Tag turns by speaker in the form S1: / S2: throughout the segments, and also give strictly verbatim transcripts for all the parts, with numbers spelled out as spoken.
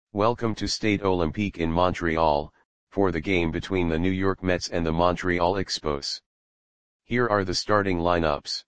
S1: Welcome to Stade Olympique in Montreal, for the game between the New York Mets and the Montreal Expos. Here are the starting lineups.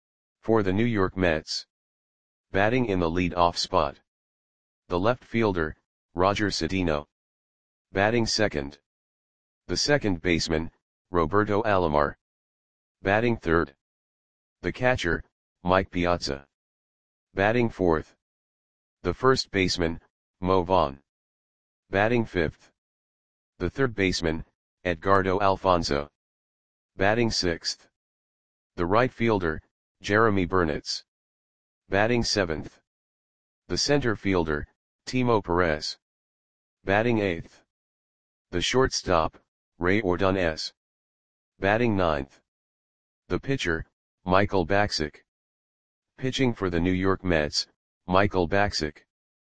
S1: For the New York Mets. Batting in the lead-off spot. The left fielder, Roger Cedeno. Batting second. The second baseman, Roberto Alomar. Batting third. The catcher, Mike Piazza. Batting fourth. The first baseman, Mo Vaughn. Batting fifth. The third baseman, Edgardo Alfonzo. Batting sixth. The right fielder, Jeremy Burnitz. Batting seventh. The center fielder, Timo Perez. Batting eighth. The shortstop, Ray Ordonez. Batting ninth. The pitcher, Michael Bacsik. Pitching for the New York Mets, Michael Bacsik.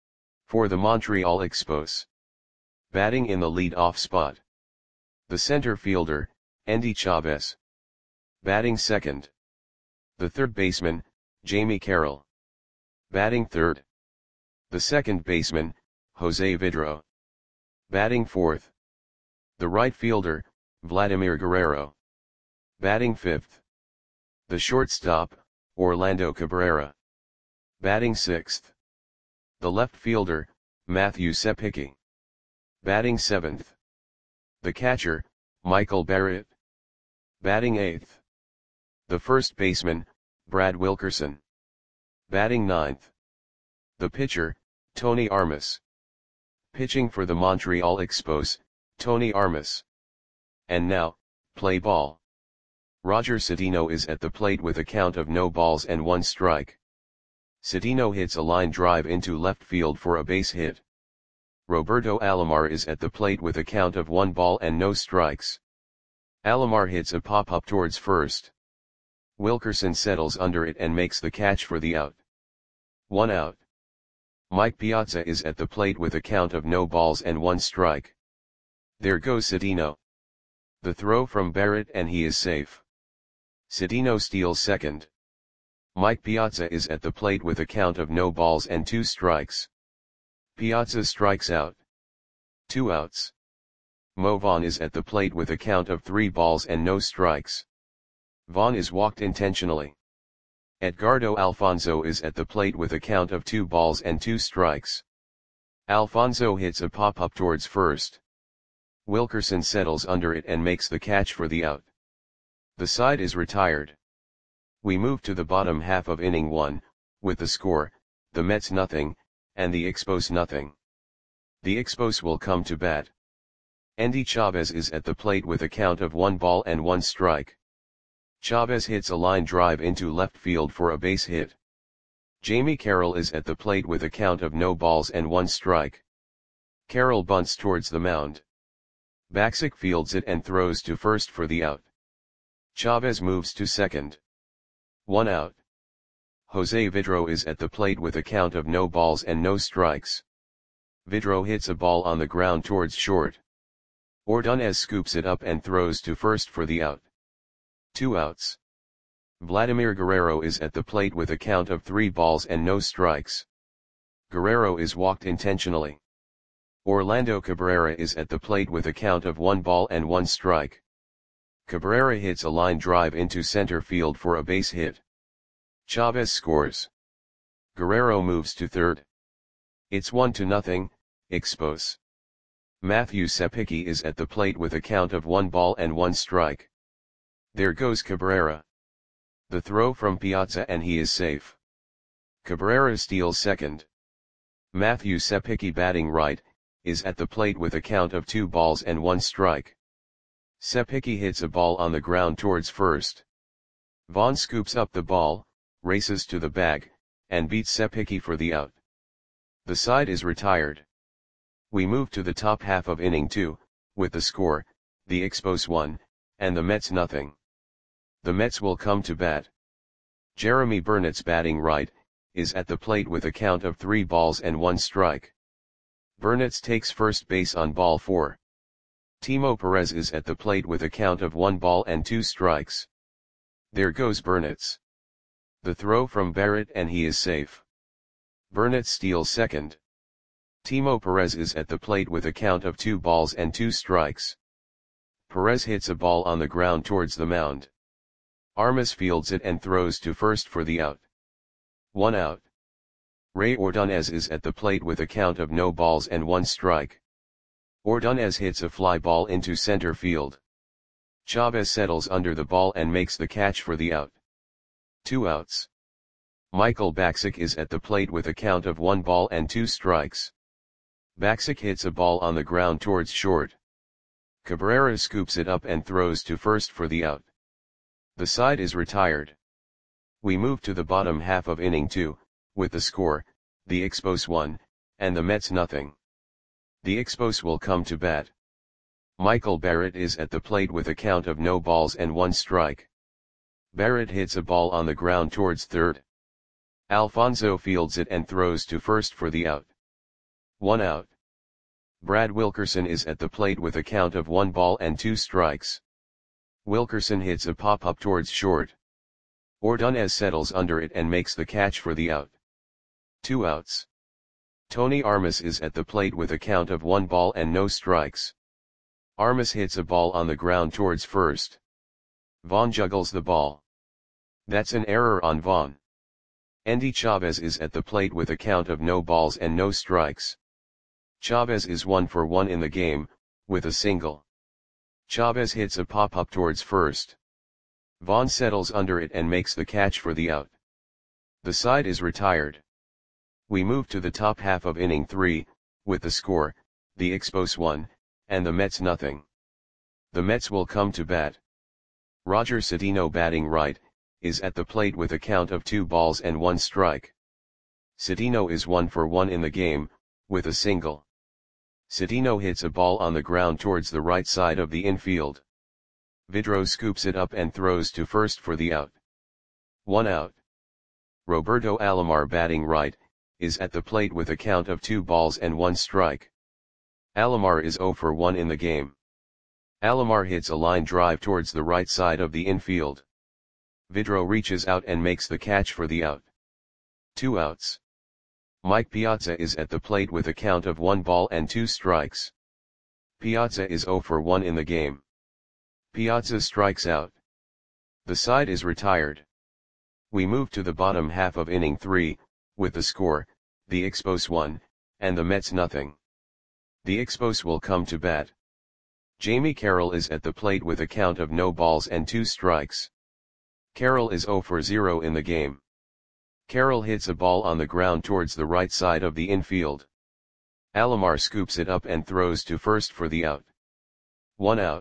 S1: For the Montreal Expos. Batting in the lead-off spot. The center fielder, Endy Chavez. Batting second. The third baseman, Jamie Carroll. Batting third. The second baseman, Jose Vidro. Batting fourth. The right fielder, Vladimir Guerrero. Batting fifth. The shortstop, Orlando Cabrera. Batting sixth. The left fielder, Matthew Sepicki. Batting seventh. The catcher, Michael Barrett. Batting eighth. The first baseman, Brad Wilkerson. Batting ninth. The pitcher, Tony Armas. Pitching for the Montreal Expos, Tony Armas. And now, play ball. Roger Cedeno is at the plate with a count of no balls and one strike. Cedeno hits a line drive into left field for a base hit. Roberto Alomar is at the plate with a count of one ball and no strikes. Alomar hits a pop-up towards first. Wilkerson settles under it and makes the catch for the out. One out. Mike Piazza is at the plate with a count of no balls and one strike. There goes Cedeno. The throw from Barrett and he is safe. Cedeno steals second. Mike Piazza is at the plate with a count of no balls and two strikes. Piazza strikes out. Two outs. Mo Vaughn is at the plate with a count of three balls and no strikes. Vaughn is walked intentionally. Edgardo Alfonzo is at the plate with a count of two balls and two strikes. Alfonzo hits a pop-up towards first. Wilkerson settles under it and makes the catch for the out. The side is retired. We move to the bottom half of inning one, with the score, the Mets nothing, and the Expos nothing. The Expos will come to bat. Endy Chavez is at the plate with a count of one ball and one strike. Chavez hits a line drive into left field for a base hit. Jamie Carroll is at the plate with a count of no balls and one strike. Carroll bunts towards the mound. Bacsik fields it and throws to first for the out. Chavez moves to second. One out. Jose Vidro is at the plate with a count of no balls and no strikes. Vidro hits a ball on the ground towards short. Ordonez scoops it up and throws to first for the out. Two outs. Vladimir Guerrero is at the plate with a count of three balls and no strikes. Guerrero is walked intentionally. Orlando Cabrera is at the plate with a count of one ball and one strike. Cabrera hits a line drive into center field for a base hit. Chavez scores. Guerrero moves to third. It's one to nothing, Expos. Matthew Sepicki is at the plate with a count of one ball and one strike. There goes Cabrera. The throw from Piazza and he is safe. Cabrera steals second. Matthew Sepicki batting right, is at the plate with a count of two balls and one strike. Sepicki hits a ball on the ground towards first. Vaughn scoops up the ball, races to the bag, and beats Sepicki for the out. The side is retired. We move to the top half of inning two, with the score, the Expos one, and the Mets nothing. The Mets will come to bat. Jeremy Burnitz batting right, is at the plate with a count of three balls and one strike. Burnitz takes first base on ball four. Timo Perez is at the plate with a count of one ball and two strikes. There goes Burnitz. The throw from Barrett and he is safe. Burnitz steals second. Timo Perez is at the plate with a count of two balls and two strikes. Perez hits a ball on the ground towards the mound. Armas fields it and throws to first for the out. One out. Ray Ordonez is at the plate with a count of no balls and one strike. Ordonez hits a fly ball into center field. Chavez settles under the ball and makes the catch for the out. Two outs. Michael Bacsik is at the plate with a count of one ball and two strikes. Bacsik hits a ball on the ground towards short. Cabrera scoops it up and throws to first for the out. The side is retired. We move to the bottom half of inning two, with the score, the Expos one, and the Mets nothing. The Expos will come to bat. Michael Barrett is at the plate with a count of no balls and one strike. Barrett hits a ball on the ground towards third. Alfonso fields it and throws to first for the out. One out. Brad Wilkerson is at the plate with a count of one ball and two strikes. Wilkerson hits a pop-up towards short. Ordonez settles under it and makes the catch for the out. Two outs. Tony Armas is at the plate with a count of one ball and no strikes. Armas hits a ball on the ground towards first. Vaughn juggles the ball. That's an error on Vaughn. Endy Chavez is at the plate with a count of no balls and no strikes. Chavez is one for one in the game, with a single. Chavez hits a pop-up towards first. Vaughn settles under it and makes the catch for the out. The side is retired. We move to the top half of inning three, with the score, the Expos one, and the Mets nothing. The Mets will come to bat. Roger Cedeno batting right, is at the plate with a count of two balls and one strike. Cedeno is one for one in the game, with a single. Cedeno hits a ball on the ground towards the right side of the infield. Vidro scoops it up and throws to first for the out. One out. Roberto Alomar batting right, is at the plate with a count of two balls and one strike. Alomar is zero for one in the game. Alomar hits a line drive towards the right side of the infield. Vidro reaches out and makes the catch for the out. Two outs. Mike Piazza is at the plate with a count of one ball and two strikes. Piazza is zero for one in the game. Piazza strikes out. The side is retired. We move to the bottom half of inning three, with the score, the Expos one, and the Mets nothing. The Expos will come to bat. Jamie Carroll is at the plate with a count of no balls and two strikes. Carroll is zero for zero in the game. Carroll hits a ball on the ground towards the right side of the infield. Alomar scoops it up and throws to first for the out. One out.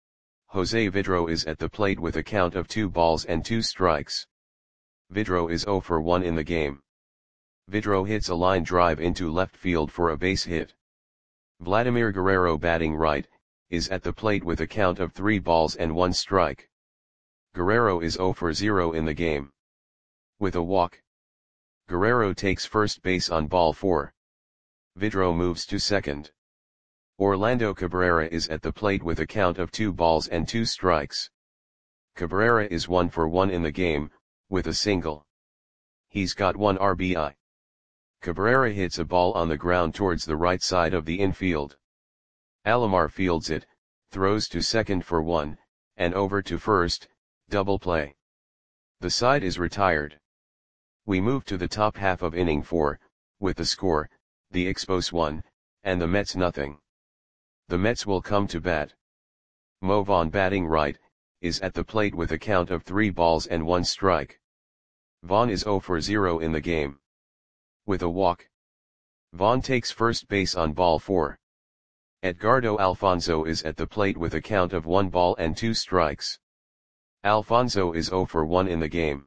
S1: Jose Vidro is at the plate with a count of two balls and two strikes. Vidro is zero for one in the game. Vidro hits a line drive into left field for a base hit. Vladimir Guerrero batting right, is at the plate with a count of three balls and one strike. Guerrero is zero for zero in the game. With a walk. Guerrero takes first base on ball four. Vidro moves to second. Orlando Cabrera is at the plate with a count of two balls and two strikes. Cabrera is one for one in the game, with a single. He's got one R B I. Cabrera hits a ball on the ground towards the right side of the infield. Alomar fields it, throws to second for one, and over to first, double play. The side is retired. We move to the top half of inning four, with the score, the Expos one, and the Mets nothing. The Mets will come to bat. Mo Vaughn batting right, is at the plate with a count of three balls and one strike. Vaughn is zero for zero in the game. With a walk. Vaughn takes first base on ball four. Edgardo Alfonso is at the plate with a count of one ball and two strikes. Alfonso is zero for one in the game.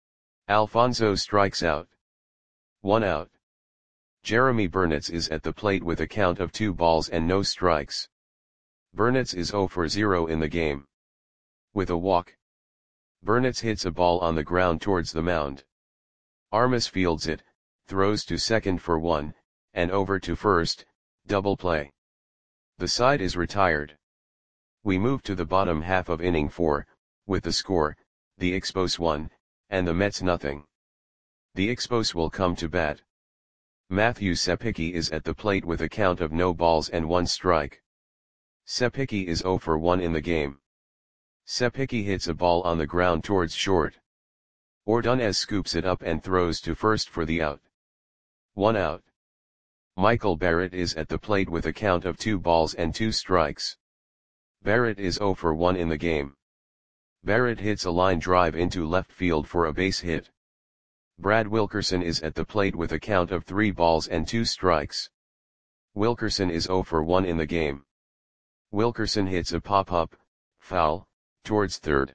S1: Alfonso strikes out. One out. Jeremy Burnitz is at the plate with a count of two balls and no strikes. Burnitz is zero for zero in the game. With a walk. Burnitz hits a ball on the ground towards the mound. Armas fields it, throws to second for one, and over to first, double play. The side is retired. We move to the bottom half of inning four, with the score, the Expos one, and the Mets nothing. The Expos will come to bat. Matthew Sepicki is at the plate with a count of no balls and one strike. Sepicki is zero for one in the game. Sepicki hits a ball on the ground towards short. Ordonez scoops it up and throws to first for the out. One out. Michael Barrett is at the plate with a count of two balls and two strikes. Barrett is zero for one in the game. Barrett hits a line drive into left field for a base hit. Brad Wilkerson is at the plate with a count of three balls and two strikes. Wilkerson is zero for one in the game. Wilkerson hits a pop-up, foul, towards third.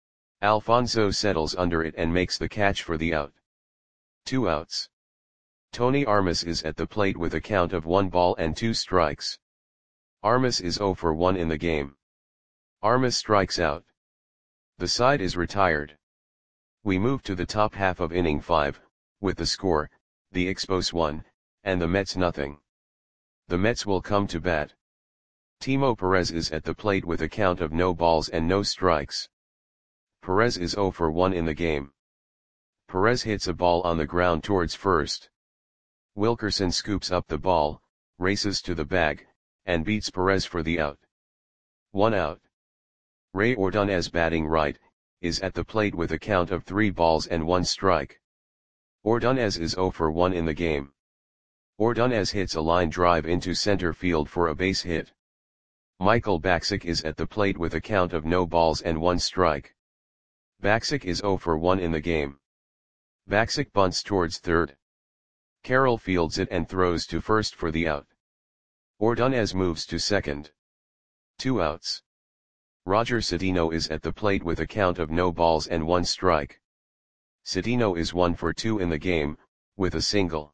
S1: Alfonso settles under it and makes the catch for the out. Two outs. Tony Armas is at the plate with a count of one ball and two strikes. Armas is zero for one in the game. Armas strikes out. The side is retired. We move to the top half of inning five, with the score, the Expos one, and the Mets nothing. The Mets will come to bat. Timo Perez is at the plate with a count of no balls and no strikes. Perez is zero for one in the game. Perez hits a ball on the ground towards first. Wilkerson scoops up the ball, races to the bag, and beats Perez for the out. One out. Ray Ordonez, batting right, is at the plate with a count of three balls and one strike. Ordonez is zero for one in the game. Ordonez hits a line drive into center field for a base hit. Michael Bacsik is at the plate with a count of no balls and one strike. Bacsik is zero for one in the game. Bacsik bunts towards third. Carroll fields it and throws to first for the out. Ordonez moves to second. Two outs. Roger Cedeno is at the plate with a count of no balls and one strike. Cedeno is one for two in the game, with a single.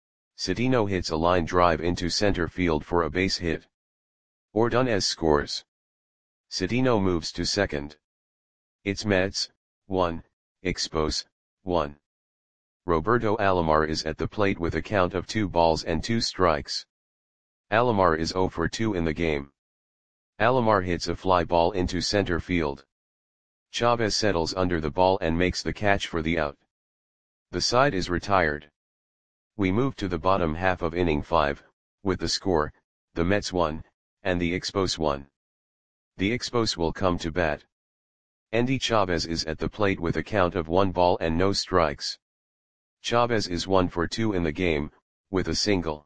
S1: Cedeno hits a line drive into center field for a base hit. Ordonez scores. Cedeno moves to second. It's Mets, one, Expos, one. Roberto Alomar is at the plate with a count of two balls and two strikes. Alomar is zero for two in the game. Alomar hits a fly ball into center field. Chavez settles under the ball and makes the catch for the out. The side is retired. We move to the bottom half of inning five, with the score, the Mets one, and the Expos one. The Expos will come to bat. Endy Chavez is at the plate with a count of one ball and no strikes. Chavez is one for two in the game, with a single.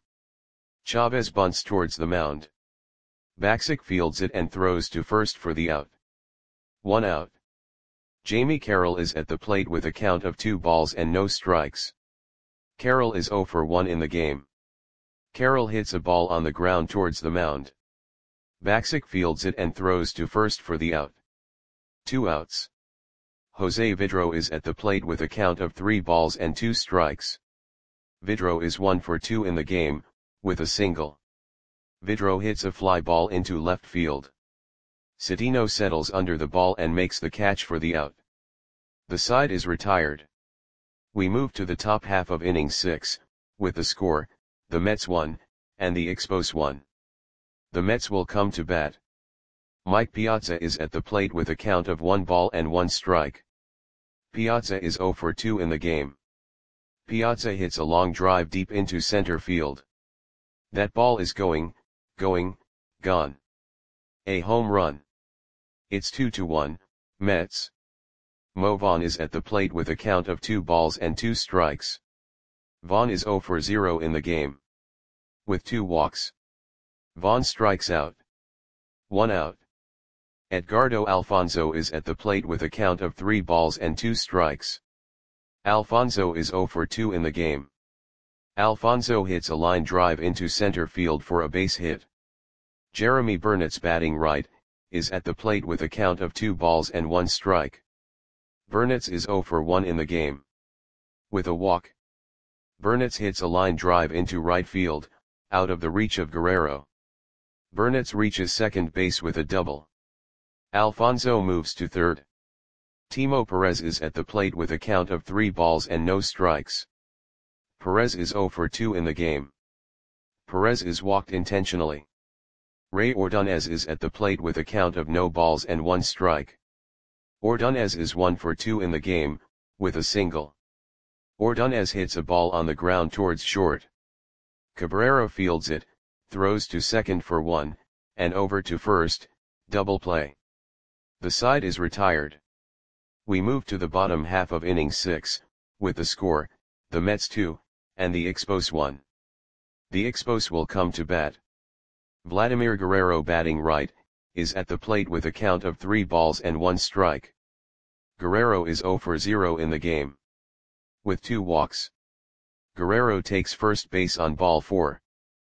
S1: Chavez bunts towards the mound. Bacsik fields it and throws to first for the out. One out. Jamie Carroll is at the plate with a count of two balls and no strikes. Carroll is zero for one in the game. Carroll hits a ball on the ground towards the mound. Bacsik fields it and throws to first for the out. Two outs. Jose Vidro is at the plate with a count of three balls and two strikes. Vidro is one for two in the game, with a single. Vidro hits a fly ball into left field. Cedeno settles under the ball and makes the catch for the out. The side is retired. We move to the top half of inning six, with the score, the Mets one, and the Expos one. The Mets will come to bat. Mike Piazza is at the plate with a count of one ball and one strike. Piazza is zero for two in the game. Piazza hits a long drive deep into center field. That ball is going, going, gone. A home run. It's two to one, Mets. Mo Vaughn is at the plate with a count of two balls and two strikes. Vaughn is zero for zero in the game. With two walks. Vaughn strikes out. One out. Edgardo Alfonso is at the plate with a count of three balls and two strikes. Alfonso is zero for two in the game. Alfonso hits a line drive into center field for a base hit. Jeremy Burnett's batting right, is at the plate with a count of two balls and one strike. Burnetz is zero for one in the game. With a walk. Burnetz hits a line drive into right field, out of the reach of Guerrero. Burnetz reaches second base with a double. Alfonso moves to third. Timo Perez is at the plate with a count of three balls and no strikes. Perez is zero for two in the game. Perez is walked intentionally. Ray Ordonez is at the plate with a count of no balls and one strike. Ordonez is one for two in the game, with a single. Ordonez hits a ball on the ground towards short. Cabrera fields it, throws to second for one, and over to first, double play. The side is retired. We move to the bottom half of inning six, with the score, the Mets two, and the Expos one. The Expos will come to bat. Vladimir Guerrero, batting right, is at the plate with a count of three balls and one strike. Guerrero is zero for zero in the game, with two walks. Guerrero takes first base on ball four.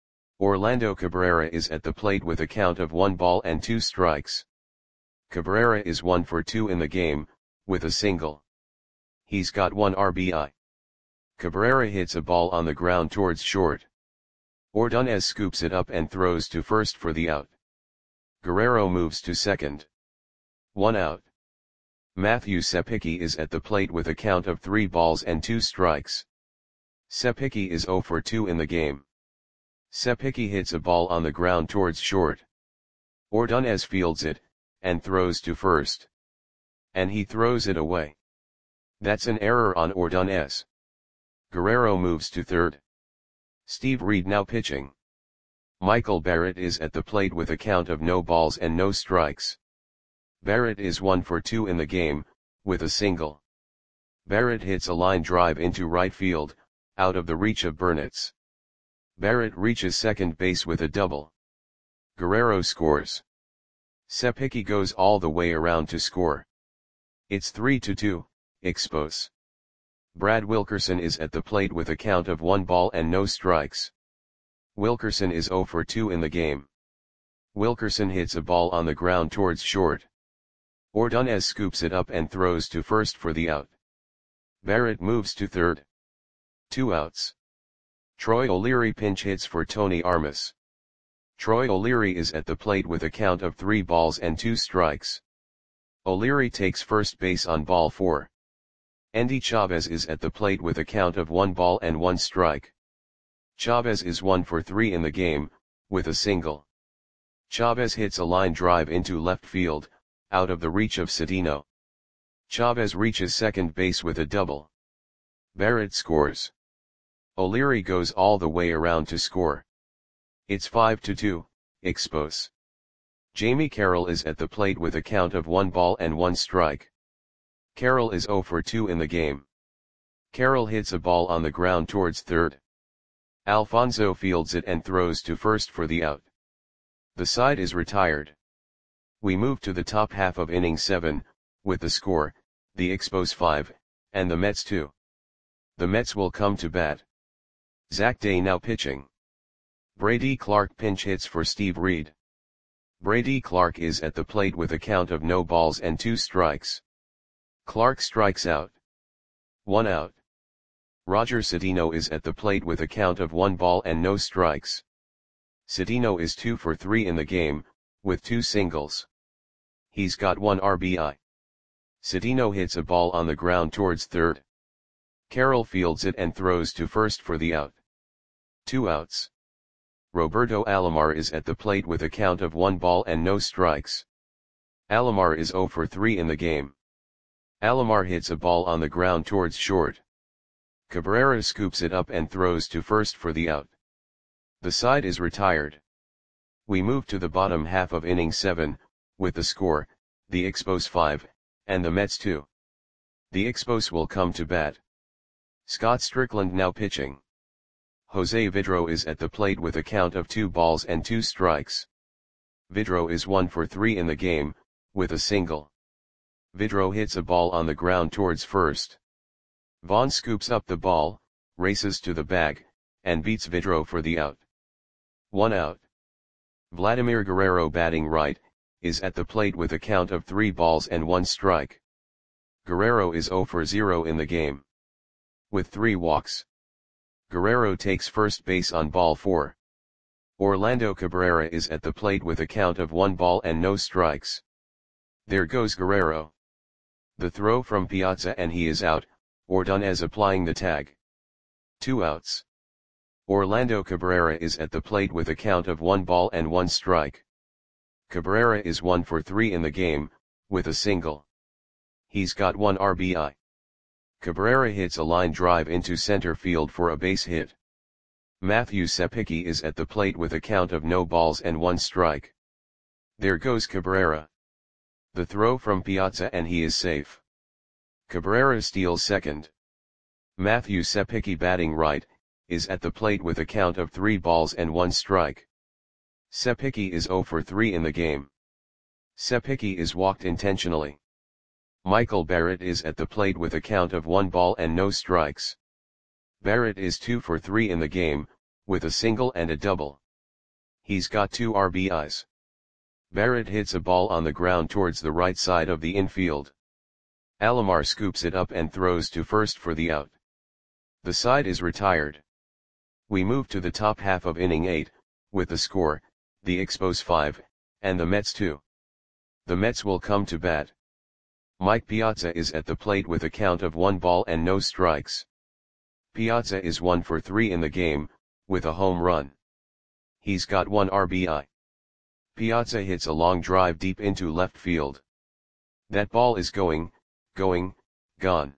S1: Orlando Cabrera is at the plate with a count of one ball and two strikes. Cabrera is one for two in the game, with a single. He's got one R B I. Cabrera hits a ball on the ground towards short. Ordonez scoops it up and throws to first for the out. Guerrero moves to second. One out. Matthew Sepicki is at the plate with a count of three balls and two strikes. Sepicki is zero for two in the game. Sepicki hits a ball on the ground towards short. Ordonez fields it, and throws to first. And he throws it away. That's an error on Ordonez. Guerrero moves to third. Steve Reed now pitching. Michael Barrett is at the plate with a count of no balls and no strikes. Barrett is one for two in the game, with a single. Barrett hits a line drive into right field, out of the reach of Burnitz. Barrett reaches second base with a double. Guerrero scores. Sepicki goes all the way around to score. It's three to two, Expos. Brad Wilkerson is at the plate with a count of one ball and no strikes. Wilkerson is zero for two in the game. Wilkerson hits a ball on the ground towards short. Ordonez scoops it up and throws to first for the out. Barrett moves to third. Two outs. Troy O'Leary pinch hits for Tony Armas. Troy O'Leary is at the plate with a count of three balls and two strikes. O'Leary takes first base on ball four. Endy Chavez is at the plate with a count of one ball and one strike. Chavez is one for three in the game, with a single. Chavez hits a line drive into left field, out of the reach of Cedeno. Chavez reaches second base with a double. Barrett scores. O'Leary goes all the way around to score. It's five to two, Expos. Jamie Carroll is at the plate with a count of one ball and one strike. Carroll is zero for two in the game. Carroll hits a ball on the ground towards third. Alfonso fields it and throws to first for the out. The side is retired. We move to the top half of inning seven, with the score, the Expos five, and the Mets two. The Mets will come to bat. Zach Day now pitching. Brady Clark pinch hits for Steve Reed. Brady Clark is at the plate with a count of no balls and two strikes. Clark strikes out. One out. Roger Cedeno is at the plate with a count of one ball and no strikes. Cedeno is two for three in the game, with two singles. He's got one R B I. Cedeno hits a ball on the ground towards third. Carroll fields it and throws to first for the out. Two outs. Roberto Alomar is at the plate with a count of one ball and no strikes. Alomar is zero for three in the game. Alomar hits a ball on the ground towards short. Cabrera scoops it up and throws to first for the out. The side is retired. We move to the bottom half of inning seven, with the score, the Expos five, and the Mets two. The Expos will come to bat. Scott Strickland now pitching. Jose Vidro is at the plate with a count of two balls and two strikes. Vidro is one for three in the game, with a single. Vidro hits a ball on the ground towards first. Vaughn scoops up the ball, races to the bag, and beats Vidro for the out. One out. Vladimir Guerrero, batting right, is at the plate with a count of three balls and one strike. Guerrero is zero for zero in the game, with three walks. Guerrero takes first base on ball four. Orlando Cabrera is at the plate with a count of one ball and no strikes. There goes Guerrero. The throw from Piazza and he is out, Ordonez applying the tag. Two outs. Orlando Cabrera is at the plate with a count of one ball and one strike. Cabrera is one for three in the game, with a single. He's got one R B I. Cabrera hits a line drive into center field for a base hit. Matthew Sepicki is at the plate with a count of no balls and one strike. There goes Cabrera. The throw from Piazza and he is safe. Cabrera steals second. Matthew Sepicki, batting right, is at the plate with a count of three balls and one strike. Sepicki is zero for three in the game. Sepicki is walked intentionally. Michael Barrett is at the plate with a count of one ball and no strikes. Barrett is two for three in the game, with a single and a double. He's got two R B Is. Barrett hits a ball on the ground towards the right side of the infield. Alomar scoops it up and throws to first for the out. The side is retired. We move to the top half of inning eight, with the score, the Expos five, and the Mets two. The Mets will come to bat. Mike Piazza is at the plate with a count of one ball and no strikes. Piazza is one for three in the game, with a home run. He's got one R B I. Piazza hits a long drive deep into left field. That ball is going, going, gone.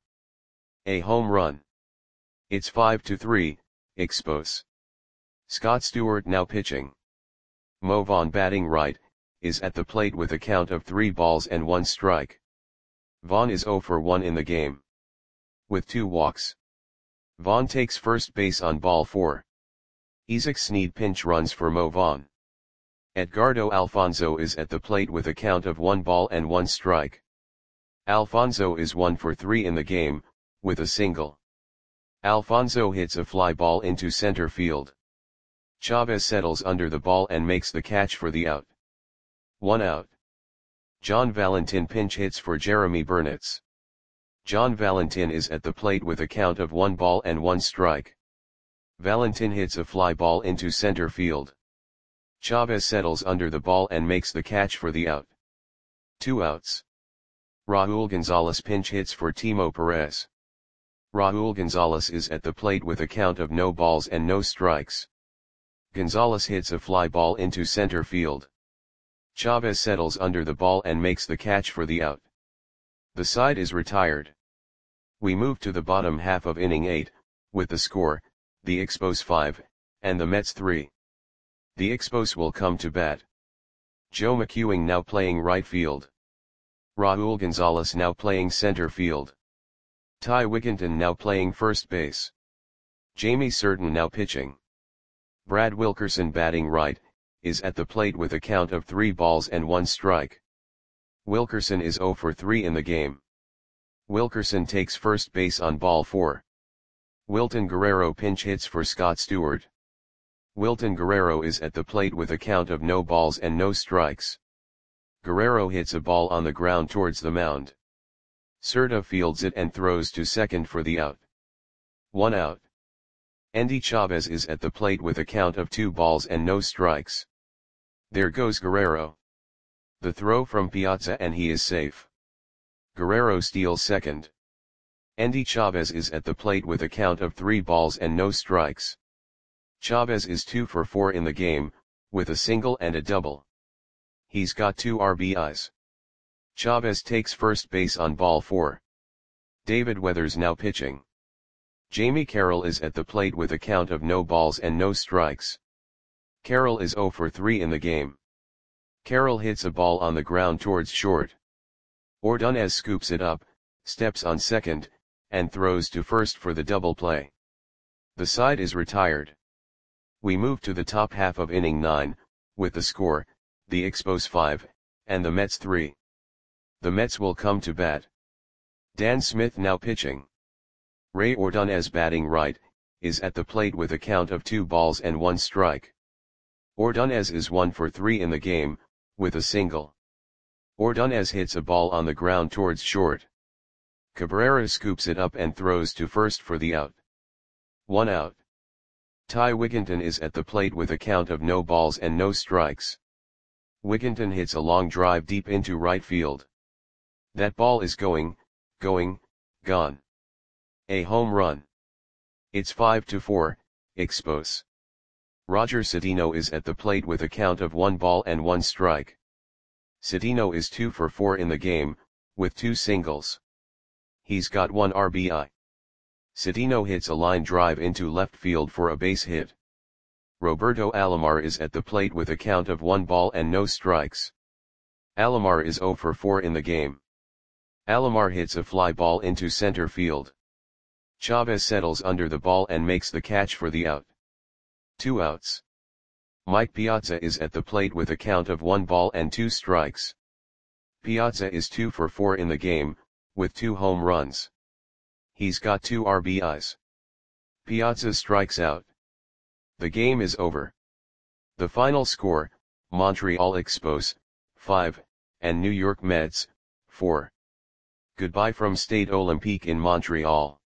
S1: A home run. It's five to three, Expos. Scott Stewart now pitching. Mo Vaughn, batting right, is at the plate with a count of three balls and one strike. Vaughn is zero for one in the game. With two walks. Vaughn takes first base on ball four. Isaac Snead pinch runs for Mo Vaughn. Edgardo Alfonzo is at the plate with a count of one ball and one strike. Alfonzo is one for three in the game, with a single. Alfonzo hits a fly ball into center field. Chavez settles under the ball and makes the catch for the out. One out. John Valentin pinch hits for Jeremy Burnitz. John Valentin is at the plate with a count of one ball and one strike. Valentin hits a fly ball into center field. Chavez settles under the ball and makes the catch for the out. Two outs. Raul Gonzalez pinch hits for Timo Perez. Raul Gonzalez is at the plate with a count of no balls and no strikes. Gonzalez hits a fly ball into center field. Chavez settles under the ball and makes the catch for the out. The side is retired. We move to the bottom half of inning eight, with the score, the Expos five, and the Mets three. The Expos will come to bat. Joe McEwing now playing right field. Raul Gonzalez now playing center field. Ty Wigginton now playing first base. Jamie Certain now pitching. Brad Wilkerson, batting right, is at the plate with a count of three balls and one strike. Wilkerson is zero for three in the game. Wilkerson takes first base on ball four. Wilton Guerrero pinch hits for Scott Stewart. Wilton Guerrero is at the plate with a count of no balls and no strikes. Guerrero hits a ball on the ground towards the mound. Cerda fields it and throws to second for the out. One out. Endy Chavez is at the plate with a count of two balls and no strikes. There goes Guerrero. The throw from Piazza and he is safe. Guerrero steals second. Endy Chavez is at the plate with a count of three balls and no strikes. Chavez is two for four in the game, with a single and a double. He's got two R B Is. Chavez takes first base on ball four. David Weathers now pitching. Jamie Carroll is at the plate with a count of no balls and no strikes. Carroll is zero for three in the game. Carroll hits a ball on the ground towards short. Ordonez scoops it up, steps on second, and throws to first for the double play. The side is retired. We move to the top half of inning nine, with the score, the Expos five, and the Mets three. The Mets will come to bat. Dan Smith now pitching. Ray Ordonez, batting right, is at the plate with a count of two balls and one strike. Ordonez is one for three in the game, with a single. Ordonez hits a ball on the ground towards short. Cabrera scoops it up and throws to first for the out. One out. Ty Wigginton is at the plate with a count of no balls and no strikes. Wigginton hits a long drive deep into right field. That ball is going, going, gone. A home run. It's five to four, Expos. Roger Cedeno is at the plate with a count of one ball and one strike. Cedeno is two for four in the game, with two singles. He's got one R B I. Cedeno hits a line drive into left field for a base hit. Roberto Alomar is at the plate with a count of one ball and no strikes. Alomar is zero for four in the game. Alomar hits a fly ball into center field. Chavez settles under the ball and makes the catch for the out. Two outs. Mike Piazza is at the plate with a count of one ball and two strikes. Piazza is two for four in the game, with two home runs. He's got two R B Is. Piazza strikes out. The game is over. The final score, Montreal Expos, five, and New York Mets, four. Goodbye from Stade Olympique in Montreal.